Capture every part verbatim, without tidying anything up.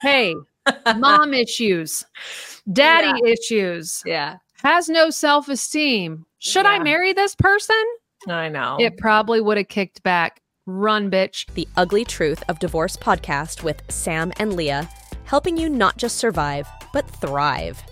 Hey, mom issues, daddy yeah. issues. Yeah. Has no self-esteem. Should Yeah. I marry this person? I know. It probably would have kicked back. Run, bitch. The Ugly Truth of Divorce podcast with Sam and Leah, helping you not just survive, but thrive.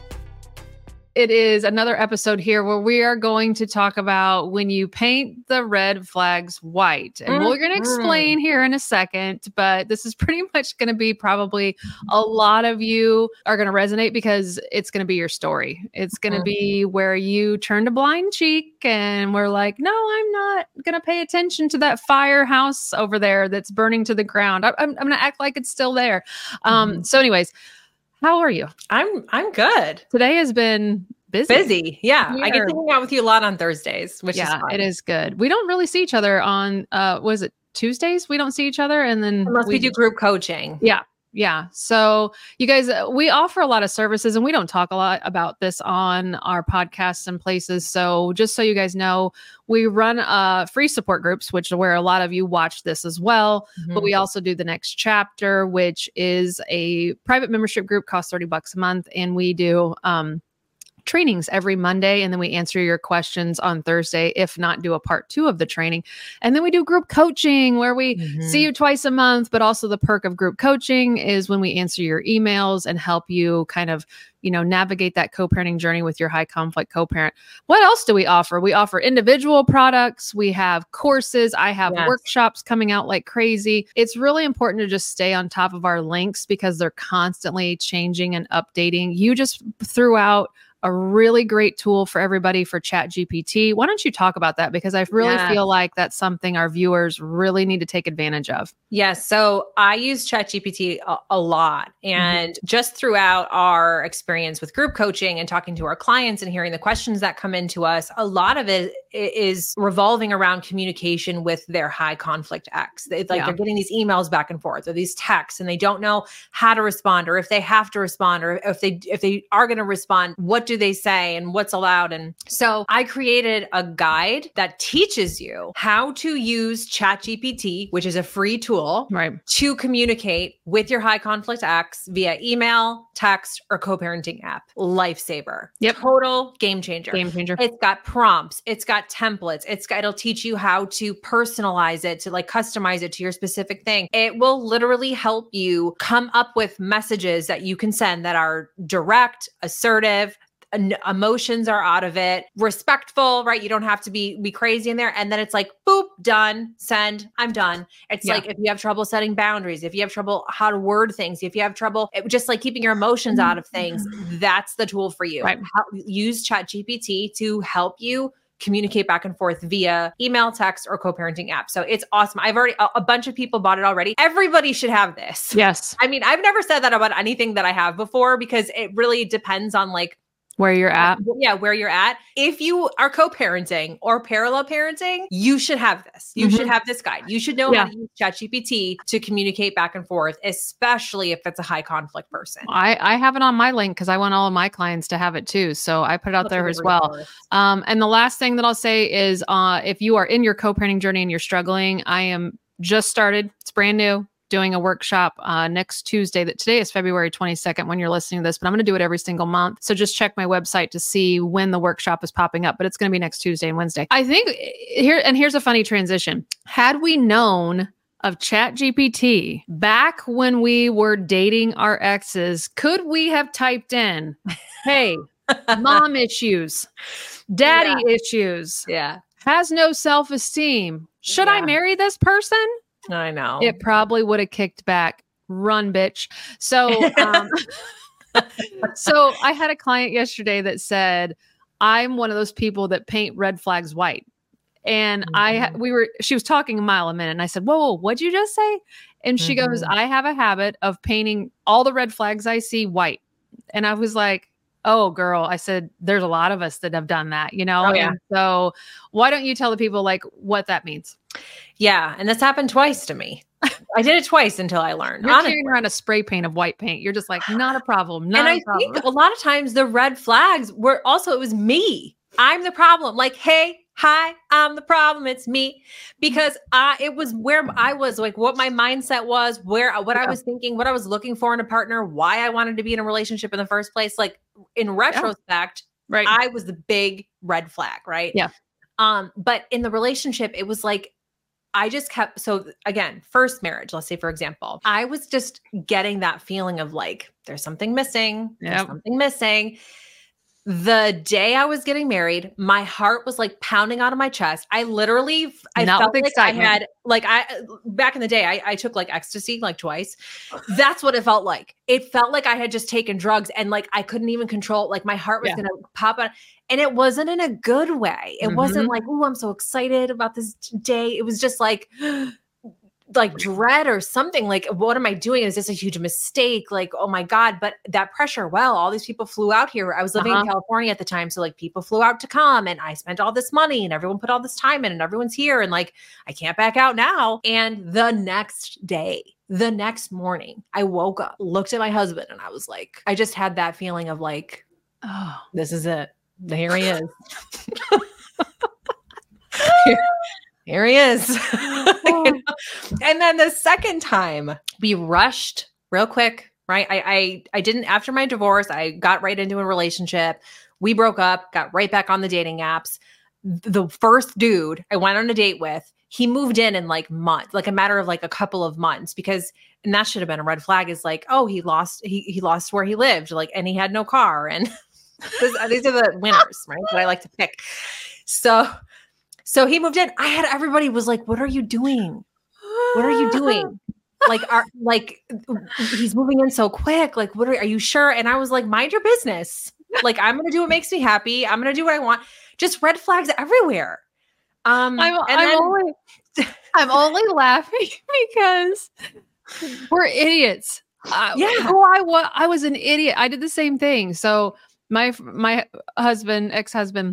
It is another episode here where we are going to talk about when you paint the red flags white. And mm-hmm. we're going to explain here in a second, but this is pretty much going to be probably a lot of you are going to resonate because it's going to be your story. It's going to mm-hmm. be where you turned a blind cheek and we're like, no, I'm not going to pay attention to that firehouse over there that's burning to the ground. I, I'm, I'm going to act like it's still there. Um, mm-hmm. So anyways, how are you? I'm I'm good. Today has been busy. Busy. Yeah. Here. I get to hang out with you a lot on Thursdays, which yeah, is fun. It is good. We don't really see each other on uh was it Tuesdays? We don't see each other and then unless we, we do group coaching. Yeah. Yeah. So you guys, uh, we offer a lot of services and we don't talk a lot about this on our podcasts and places. So just so you guys know, we run uh, free support groups, which is where a lot of you watch this as well. Mm-hmm. But we also do the next chapter, which is a private membership group, costs thirty bucks a month. And we do um, trainings every Monday. And then we answer your questions on Thursday, if not do a part two of the training. And then we do group coaching where we mm-hmm. see you twice a month. But also the perk of group coaching is when we answer your emails and help you kind of, you know, navigate that co-parenting journey with your high conflict co-parent. What else do we offer? We offer individual products. We have courses. I have yes. workshops coming out like crazy. It's really important to just stay on top of our links because they're constantly changing and updating. You just threw out a really great tool for everybody for ChatGPT. Why don't you talk about that? Because I really yeah. feel like that's something our viewers really need to take advantage of. Yes. So I use ChatGPT a, a lot. And mm-hmm. just throughout our experience with group coaching and talking to our clients and hearing the questions that come into us, a lot of it is revolving around communication with their high conflict ex. It's like yeah. they're getting these emails back and forth or these texts and they don't know how to respond or if they have to respond or if they if they are going to respond, what do they say and what's allowed? And so I created a guide that teaches you how to use ChatGPT, which is a free tool, right, to communicate with your high conflict ex via email, text, or co-parenting app. Lifesaver. Yep. Total game changer. Game changer. It's got prompts. It's got templates. It's got, it'll teach you how to personalize it, to like customize it to your specific thing. It will literally help you come up with messages that you can send that are direct, assertive, emotions are out of it, respectful, right? You don't have to be be crazy in there. And then it's like, boop, done, send, I'm done. It's yeah. like if you have trouble setting boundaries, if you have trouble how to word things, if you have trouble it, just like keeping your emotions out of things, that's the tool for you. Right. How, use ChatGPT to help you communicate back and forth via email, text, or co-parenting app. So it's awesome. I've already, a, a bunch of people bought it already. Everybody should have this. Yes. I mean, I've never said that about anything that I have before because it really depends on like, where you're at. Yeah, where you're at. If you are co-parenting or parallel parenting, you should have this. You mm-hmm. should have this guide. You should know yeah. how to use ChatGPT to communicate back and forth, especially if it's a high conflict person. I, I have it on my link because I want all of my clients to have it too. So I put it out That's there as well. Um, and the last thing that I'll say is uh, if you are in your co-parenting journey and you're struggling, I am just started. It's brand new. Doing a workshop uh, next Tuesday. That today is February twenty-second when you're listening to this, but I'm going to do it every single month. So just check my website to see when the workshop is popping up, but it's going to be next Tuesday and Wednesday. I think here, and here's a funny transition. Had we known of ChatGPT back when we were dating our exes, could we have typed in, hey, mom issues, daddy yeah. issues, yeah, has no self-esteem. Should yeah. I marry this person? I know. It probably would have kicked back. Run, bitch. So, um, so I had a client yesterday that said, I'm one of those people that paint red flags white. And mm-hmm. I, we were, she was talking a mile a minute and I said, whoa, whoa, what'd you just say? And she mm-hmm. goes, I have a habit of painting all the red flags I see white. And I was like, oh, girl, I said, there's a lot of us that have done that, you know? Oh, yeah. And so why don't you tell the people like what that means? Yeah. And this happened twice to me. I did it twice until I learned. You're carrying around a spray paint of white paint. You're just like, not a problem. Not and a I problem. think a lot of times the red flags were also, it was me. I'm the problem. Like, hey, Hi, I'm the problem. It's me. Because I, it was where I was, like what my mindset was, where, what yeah. I was thinking, what I was looking for in a partner, why I wanted to be in a relationship in the first place. Like in retrospect, yeah. right. I was the big red flag. Right. Yeah. Um, but in the relationship, it was like, I just kept, so again, first marriage, let's say, for example, I was just getting that feeling of like, there's something missing. Yep. There's something missing. The day I was getting married, my heart was like pounding out of my chest. I literally, I Not felt like excitement. I had, like I, back in the day, I, I took like ecstasy like twice. That's what it felt like. It felt like I had just taken drugs and like, I couldn't even control it. Like my heart was yeah. going to pop out. And it wasn't in a good way. It mm-hmm. wasn't like, oh, I'm so excited about this day. It was just like, like dread or something. Like, what am I doing? Is this a huge mistake? Like, oh my God. But that pressure, well, all these people flew out here. I was living uh-huh. in California at the time. So like people flew out to come and I spent all this money and everyone put all this time in and everyone's here. And like, I can't back out now. And the next day, the next morning, I woke up, looked at my husband and I was like, I just had that feeling of like, oh, this is it. Here he is. here, here he is. You know? And then the second time we rushed real quick, right? I, I, I didn't, after my divorce, I got right into a relationship. We broke up, got right back on the dating apps. The first dude I went on a date with, he moved in in like months, like a matter of like a couple of months because, and that should have been a red flag is like, oh, he lost, he, he lost where he lived, like, and he had no car. And This, these are the winners, right? That I like to pick. So, so he moved in. I had everybody was like, "What are you doing? What are you doing? Like, are like he's moving in so quick? Like, what are, are you sure?" And I was like, "Mind your business. Like, I'm gonna do what makes me happy. I'm gonna do what I want." Just red flags everywhere. Um, I'm, and I'm then, only, I'm only laughing because we're idiots. Uh, yeah, who I was, I was an idiot. I did the same thing. So. My my husband, ex-husband,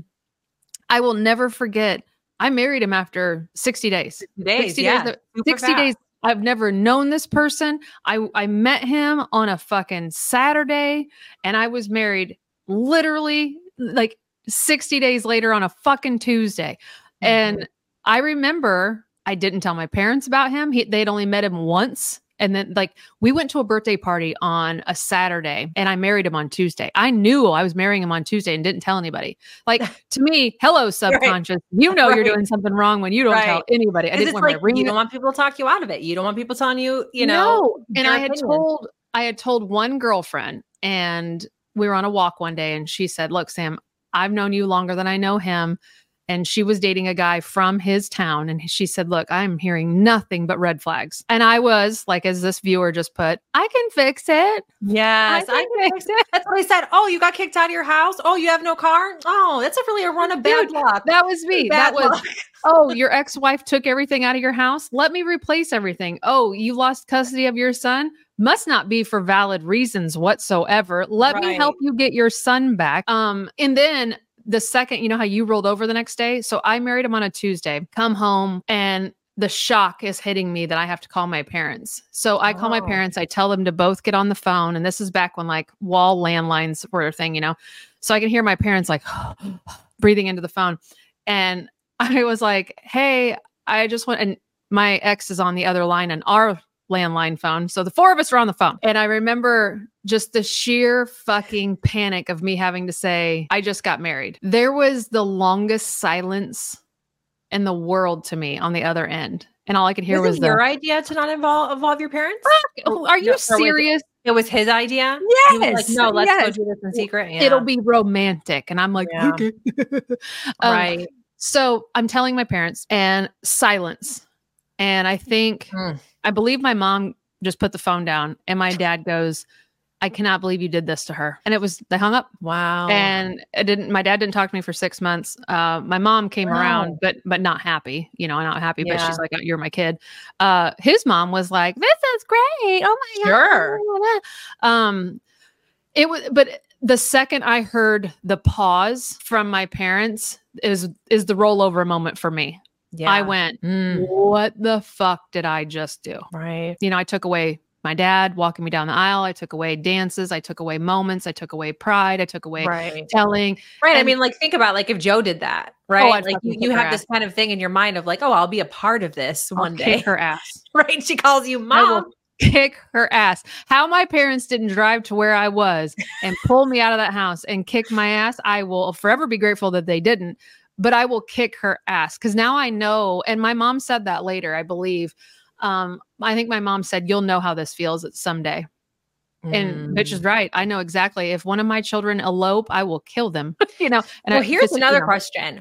I will never forget. I married him after sixty days. days sixty yeah. days. sixty days. I've never known this person. I, I met him on a fucking Saturday and I was married literally like sixty days later on a fucking Tuesday. Mm-hmm. And I remember I didn't tell my parents about him. He, they'd only met him once. And then like we went to a birthday party on a Saturday and I married him on Tuesday. I knew I was marrying him on Tuesday and didn't tell anybody. Like to me, hello subconscious. Right. You know right. you're doing something wrong when you don't right. tell anybody. I didn't want like, my ring. You don't want people to talk you out of it. You don't want people telling you, you know. No. And I had opinion. told I had told one girlfriend and we were on a walk one day and she said, "Look, Sam, I've known you longer than I know him." And she was dating a guy from his town. And she said, "Look, I'm hearing nothing but red flags." And I was like, as this viewer just put, "I can fix it." Yes, I can, I can fix it. it. That's what I said. "Oh, you got kicked out of your house? Oh, you have no car? Oh, that's a really a run of bad Dude, luck." That was me. That was, luck. "Oh, your ex-wife took everything out of your house. Let me replace everything. Oh, you lost custody of your son. Must not be for valid reasons whatsoever. Let right. me help you get your son back." Um, and then the second, you know how you rolled over the next day? So I married him on a Tuesday, come home, and the shock is hitting me that I have to call my parents. So I call oh. my parents. I tell them to both get on the phone. And this is back when like wall landlines were a thing, you know? So I can hear my parents like breathing into the phone. And I was like, "Hey, I just want," and my ex is on the other line and our landline phone. So the four of us are on the phone. And I remember just the sheer fucking panic of me having to say, "I just got married." There was the longest silence in the world to me on the other end. And all I could hear was, was your the, idea to not involve, involve your parents? Are you no, serious? It was his idea? Yes. He was like, "No, let's yes. go do this in secret." Yeah. It'll be romantic. And I'm like, yeah. okay. um, right. So I'm telling my parents and silence. And I think, mm. I believe my mom just put the phone down and my dad goes, "I cannot believe you did this to her." And it was, they hung up. Wow. And it didn't, my dad didn't talk to me for six months. Uh, my mom came wow. around, but, but not happy, you know, not happy, yeah. but she's like, "Oh, you're my kid." Uh, his mom was like, "This is great. Oh my sure. God. Um, it was, but the second I heard the pause from my parents is, is the rollover moment for me. Yeah. I went, mm. "What the fuck did I just do?" Right. You know, I took away my dad walking me down the aisle. I took away dances. I took away moments. I took away pride. I took away right. telling. Right. And, I mean, like, think about like if Joe did that, right? Oh, like you, you have this kind of thing in your mind of like, oh, I'll be a part of this I'll one day. Kick her ass. Right. She calls you mom. Kick her ass. How my parents didn't drive to where I was and pull me out of that house and kick my ass, I will forever be grateful that they didn't, but I will kick her ass. Cause now I know, and my mom said that later, I believe. Um, I think my mom said, you'll know how this feels someday. Mm. And bitch is right. I know exactly. If one of my children elope, I will kill them, you know? And well, I, here's another you know, question.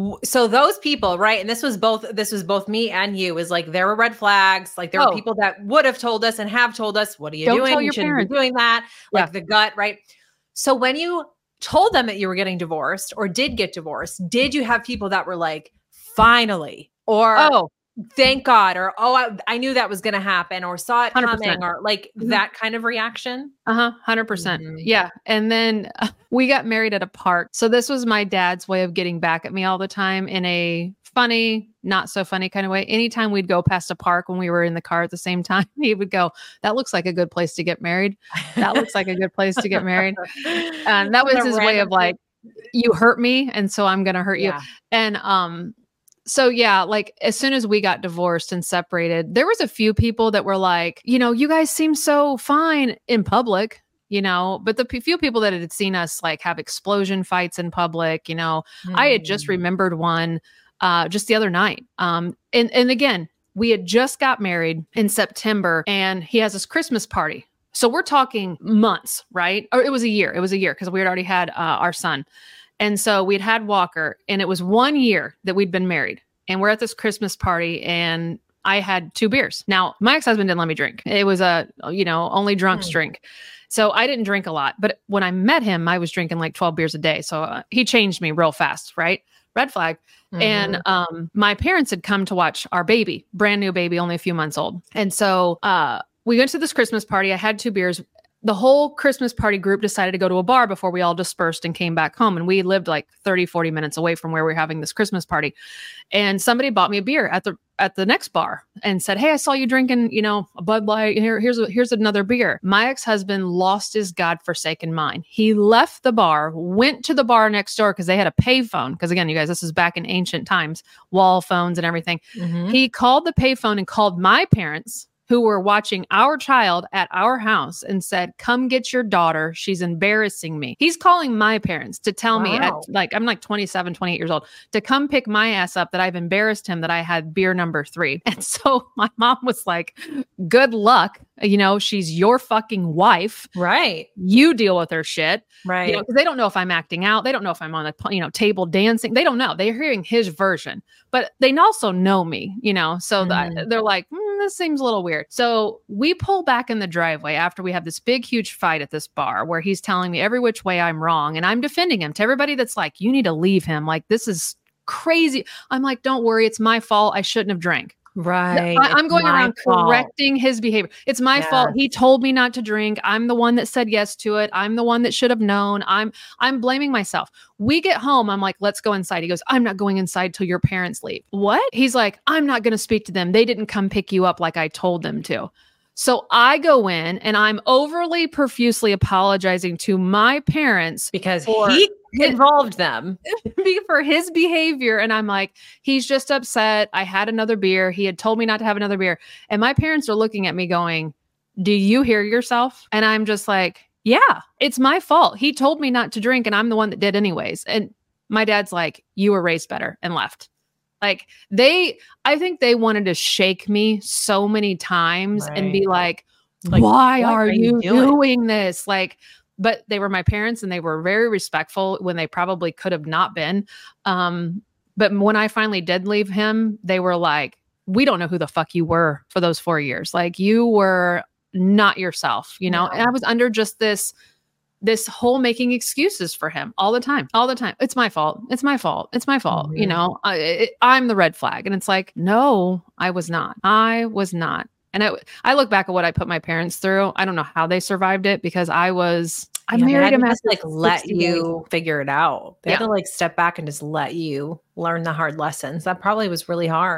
So those people, right? And this was both, this was both me and you, is like, there were red flags. Like there oh. were people that would have told us and have told us, what are you Don't doing? Tell you your shouldn't parents. be doing that. Yeah. Like the gut, right? So when you told them that you were getting divorced or did get divorced, did you have people that were like, finally, or oh, thank God, or, oh, I, I knew that was going to happen, or saw it one hundred percent. coming, or like mm-hmm. that kind of reaction? Uh-huh. one hundred percent. Mm-hmm. Yeah. And then uh, we got married at a park. So this was my dad's way of getting back at me all the time in a funny, not so funny kind of way. Anytime we'd go past a park when we were in the car at the same time, he would go, that looks like a good place to get married. That looks like a good place to get married. And that was his way of like, you hurt me. And so I'm going to hurt yeah. you. And, um, So yeah, like as soon as we got divorced and separated, there was a few people that were like, you know, you guys seem so fine in public, you know, but the p- few people that had seen us like have explosion fights in public, you know, mm. I had just remembered one uh, just the other night. Um, and, and again, we had just got married in September and he has this Christmas party. So we're talking months, right? Or it was a year. It was a year because we had already had uh, our son. And so we'd had Walker and it was one year that we'd been married and we're at this Christmas party and I had two beers. Now my ex-husband didn't let me drink. It was a, you know, only drunks mm. drink. So I didn't drink a lot, but when I met him, I was drinking like twelve beers a day. So uh, he changed me real fast, right? Red flag. Mm-hmm. And um, my parents had come to watch our baby, brand new baby, only a few months old. And so uh, we went to this Christmas party. I had two beers. The whole Christmas party group decided to go to a bar before we all dispersed and came back home. And we lived like thirty, forty minutes away from where we were having this Christmas party. And somebody bought me a beer at the at the next bar and said, hey, I saw you drinking, you know, a Bud Light. Here, here's, a, here's another beer. My ex-husband lost his godforsaken mind. He left the bar, went to the bar next door because they had a payphone. Because again, you guys, this is back in ancient times, wall phones and everything. Mm-hmm. He called the payphone and called my parents, who were watching our child at our house, and said, come get your daughter. She's embarrassing me. He's calling my parents to tell wow. me at like, I'm like twenty-seven, twenty-eight years old, to come pick my ass up that I've embarrassed him, that I had beer number three. And so my mom was like, good luck. You know, she's your fucking wife. Right. You deal with her shit. Right. You know, 'cause they don't know if I'm acting out. They don't know if I'm on a, you know, table dancing. They don't know. They're hearing his version, but they also know me, you know, so mm. that they're like, mm, this seems a little weird. So we pull back in the driveway after we have this big, huge fight at this bar where he's telling me every which way I'm wrong. And I'm defending him to everybody that's like, you need to leave him. Like, this is crazy. I'm like, don't worry. It's my fault. I shouldn't have drank. Right. I, I'm going around fault. correcting his behavior. It's my yes. fault. He told me not to drink. I'm the one that said yes to it. I'm the one that should have known. I'm, I'm blaming myself. We get home. I'm like, let's go inside. He goes, I'm not going inside till your parents leave. What? He's like, I'm not going to speak to them. They didn't come pick you up like I told them to. So I go in and I'm overly profusely apologizing to my parents because he involved them for his behavior. And I'm like, he's just upset. I had another beer. He had told me not to have another beer. And my parents are looking at me going, do you hear yourself? And I'm just like, yeah, it's my fault. He told me not to drink and I'm the one that did anyways. And my dad's like, you were raised better, and left. Like they, I think they wanted to shake me so many times right. and be like, like why are, are you doing? doing this? Like, but they were my parents and they were very respectful when they probably could have not been. Um, but when I finally did leave him, they were like, we don't know who the fuck you were for those four years. Like you were not yourself, you know? No. And I was under just this this whole making excuses for him all the time, all the time. It's my fault. It's my fault. It's my fault. Mm-hmm. You know, I, it, I'm the red flag. And it's like, no, I was not. I was not. And I, I look back at what I put my parents through. I don't know how they survived it because I was, I yeah, married him as like let you figure it out. They yeah. had to like step back and just let you learn the hard lessons. That probably was really hard.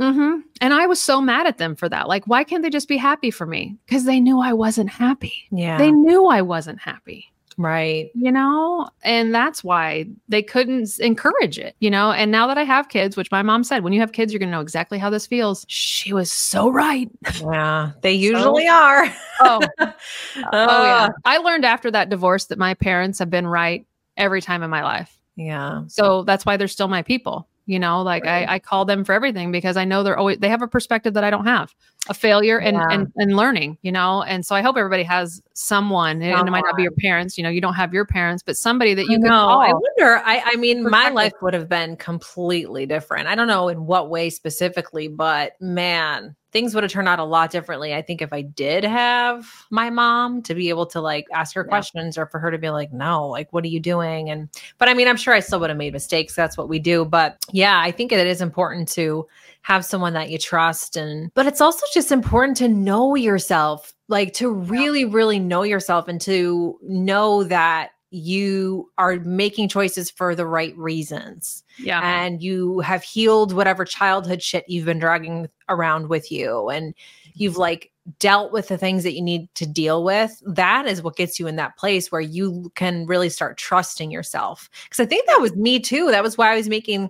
Mm-hmm. And I was so mad at them for that. Like, why can't they just be happy for me? Because they knew I wasn't happy. Yeah. They knew I wasn't happy. Right. You know, and that's why they couldn't encourage it, you know, and now that I have kids, which my mom said, when you have kids, you're going to know exactly how this feels. She was so right. Yeah, they usually so, are. oh, oh yeah. I learned after that divorce that my parents have been right every time in my life. Yeah. So that's why they're still my people. You know, like right. I, I call them for everything because I know they're always, they have a perspective that I don't have, a failure and, yeah. and, and learning, you know? And so I hope everybody has someone, someone, and it might not be your parents, you know, you don't have your parents, but somebody that you can call. I wonder, I, I mean, my life would have been completely different. I don't know in what way specifically, but man, things would have turned out a lot differently. I think if I did have my mom to be able to like ask her yeah. questions or for her to be like, no, like, what are you doing? And, but I mean, I'm sure I still would have made mistakes. That's what we do. But yeah, I think it is important to have someone that you trust. And, but it's also just important to know yourself, like to really, really know yourself and to know that you are making choices for the right reasons. Yeah. And you have healed whatever childhood shit you've been dragging around with you. And you've like dealt with the things that you need to deal with. That is what gets you in that place where you can really start trusting yourself. Cause I think that was me too. That was why I was making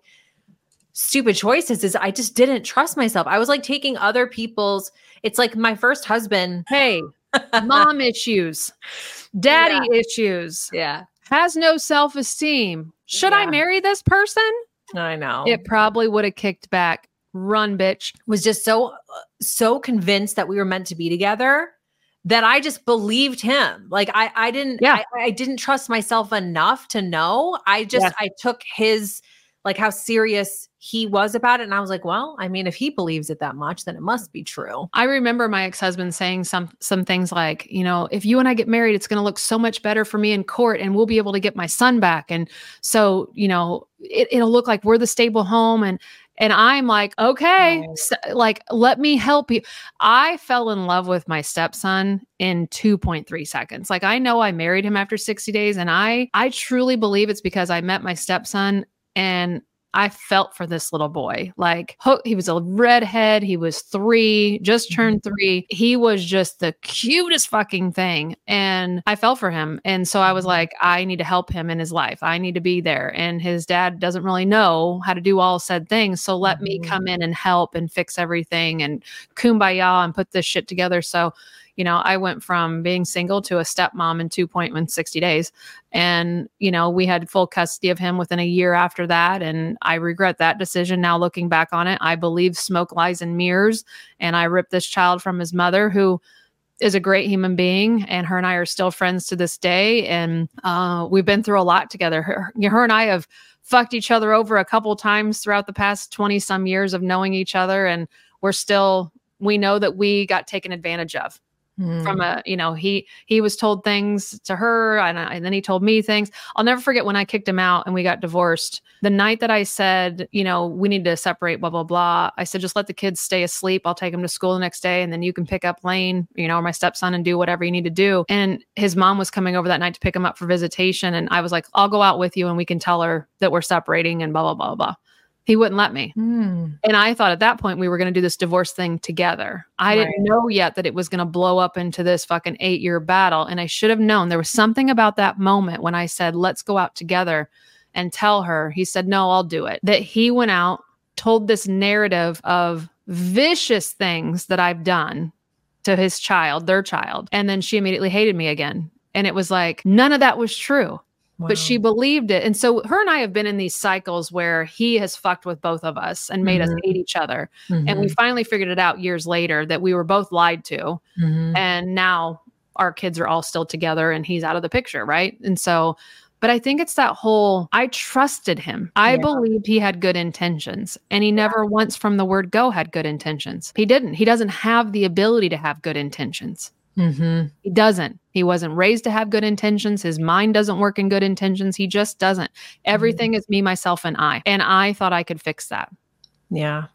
stupid choices is I just didn't trust myself. I was like taking other people's, it's like my first husband. Hey, mom issues, daddy yeah. issues. Yeah. Has no self-esteem. Should yeah. I marry this person? I know. It probably would have kicked back. Run, bitch. Was just so, so convinced that we were meant to be together that I just believed him. Like I, I didn't, yeah. I, I didn't trust myself enough to know. I just, yes. I took his, like how serious he was about it. And I was like, well, I mean, if he believes it that much, then it must be true. I remember my ex-husband saying some, some things like, you know, if you and I get married, it's going to look so much better for me in court and we'll be able to get my son back. And so, you know, it, it'll look like we're the stable home. And, and I'm like, okay, oh. so, like, let me help you. I fell in love with my stepson in two point three seconds. Like, I know I married him after sixty days. And I, I truly believe it's because I met my stepson and I felt for this little boy. Like he was a redhead. He was three, just turned three. He was just the cutest fucking thing. And I fell for him. And so I was like, I need to help him in his life. I need to be there. And his dad doesn't really know how to do all said things. So let mm-hmm. me come in and help and fix everything and kumbaya and put this shit together. So, you know, I went from being single to a stepmom in two point one sixty days. And, you know, we had full custody of him within a year after that. And I regret that decision now looking back on it. I believe smoke lies in mirrors. And I ripped this child from his mother, who is a great human being. And her and I are still friends to this day. And uh, we've been through a lot together. Her, her and I have fucked each other over a couple times throughout the past twenty some years of knowing each other. And we're still, we know that we got taken advantage of. From a, you know, he, he was told things to her and, I, and then he told me things. I'll never forget when I kicked him out and we got divorced. The night that I said, you know, we need to separate, blah, blah, blah. I said, just let the kids stay asleep. I'll take them to school the next day. And then you can pick up Lane, you know, or my stepson and do whatever you need to do. And his mom was coming over that night to pick him up for visitation. And I was like, I'll go out with you and we can tell her that we're separating and blah, blah, blah, blah. He wouldn't let me. Mm. And I thought at that point we were going to do this divorce thing together. I right. didn't know yet that it was going to blow up into this fucking eight year battle. And I should have known. There was something about that moment when I said, let's go out together and tell her. He said, no, I'll do it. That he went out, told this narrative of vicious things that I've done to his child, their child. And then she immediately hated me again. And it was like, none of that was true. Wow. But she believed it. And so her and I have been in these cycles where he has fucked with both of us and made mm-hmm. us hate each other. Mm-hmm. And we finally figured it out years later that we were both lied to. Mm-hmm. And now our kids are all still together and he's out of the picture. Right. And so, but I think it's that whole, I trusted him. I yeah. believed he had good intentions and he never yeah. once from the word go had good intentions. He didn't. He doesn't have the ability to have good intentions. Mm-hmm. He doesn't. He wasn't raised to have good intentions. His mind doesn't work in good intentions. He just doesn't. Everything mm-hmm. is me, myself, and I. And I thought I could fix that. Yeah.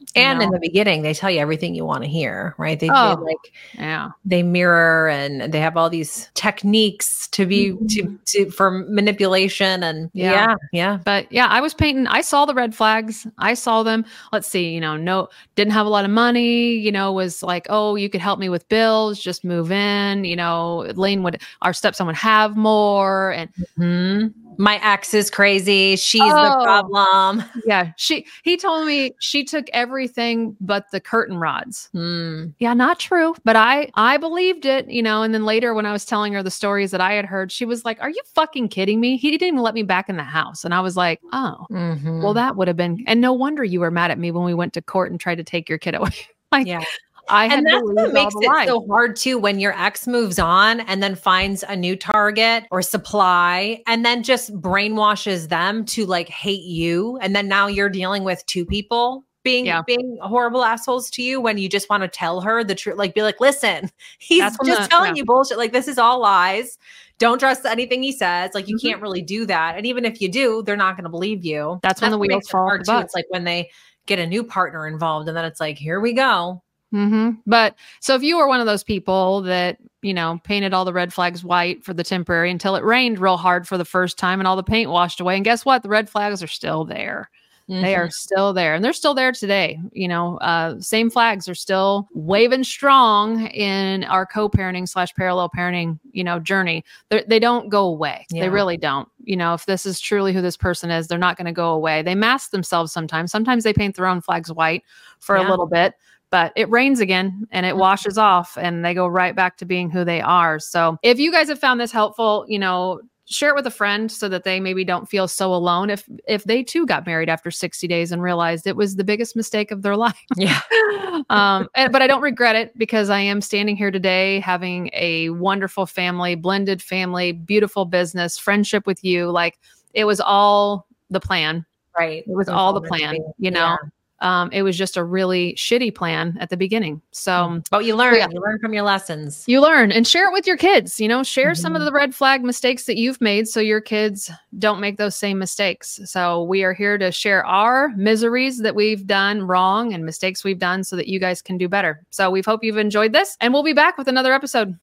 And know? in the beginning, they tell you everything you want to hear, right? They, Oh, they like, yeah. they mirror and they have all these techniques to be Mhm. to, to for manipulation and Yeah. yeah, yeah. But yeah, I was painting. I saw the red flags. I saw them. Let's see, you know, no, didn't have a lot of money, you know, was like, oh, you could help me with bills, just move in, you know, Lane would, our stepson would have more. And Mhm. My ex is crazy. She's Oh. the problem. yeah, she, he told me she took everything but the curtain rods. Mm. Yeah, not true, but I I believed it, you know, and then later when I was telling her the stories that I had heard, she was like, "Are you fucking kidding me? He didn't even let me back in the house." And I was like, "Oh, Mhm. well, that would have been, and no wonder you were mad at me when we went to court and tried to take your kid away." Like, Yeah. I had And that's believed what all makes the it lies. so hard too, when your ex moves on and then finds a new target or supply and then just brainwashes them to like hate you. And then now you're dealing with two people being Yeah. being horrible assholes to you when you just want to tell her the truth. Like, be like, listen, he's That's when just the- telling yeah. you bullshit. Like, this is all lies. Don't trust anything he says. Like, you Mhm. can't really do that. And even if you do, they're not going to believe you. That's when the what wheels makes it fall off hard the too. bus. It's like when they get a new partner involved and then it's like, here we go. Mm-hmm. But so if you were one of those people that, you know, painted all the red flags white for the temporary until it rained real hard for the first time and all the paint washed away. And guess what? The red flags are still there. They are still there, and they're still there today. You know, uh, same flags are still waving strong in our co-parenting slash parallel parenting, you know, journey. They're, they don't go away. Yeah. They really don't. You know, if this is truly who this person is, they're not going to go away. They mask themselves sometimes. Sometimes they paint their own flags white for Yeah. a little bit, but it rains again and it Mhm. washes off and they go right back to being who they are. So if you guys have found this helpful, you know, share it with a friend so that they maybe don't feel so alone if if they too got married after sixty days and realized it was the biggest mistake of their life. Yeah. um and, but I don't regret it because I am standing here today having a wonderful family, blended family, beautiful business, friendship with you. Like, it was all the plan. Right. It was all the meant to plan, be. you know. Um, it was just a really shitty plan at the beginning. So But you learn, yeah. you learn from your lessons. you learn and share it with your kids, you know, share some of Mhm. the red flag mistakes that you've made so your kids don't make those same mistakes. So we are here to share our miseries that we've done wrong and mistakes we've done so that you guys can do better. So we hope you've enjoyed this, and we'll be back with another episode.